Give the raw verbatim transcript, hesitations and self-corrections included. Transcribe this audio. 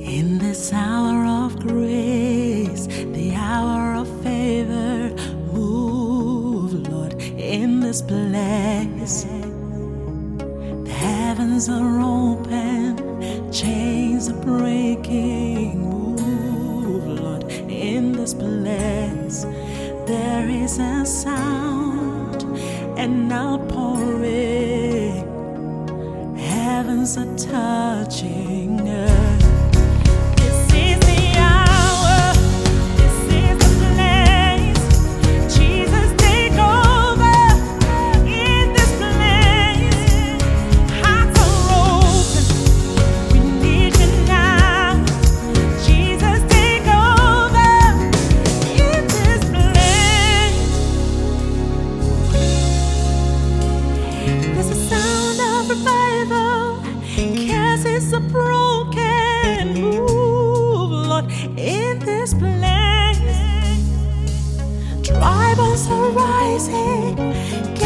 In this hour of grace, the hour of favor, move, Lord, in this place. The heavens are open, chains are breaking, move, Lord, in this place. There is a sound, an outpouring, heavens are touching earth. Is a broken move, Lord, in this place. Dry bones are rising,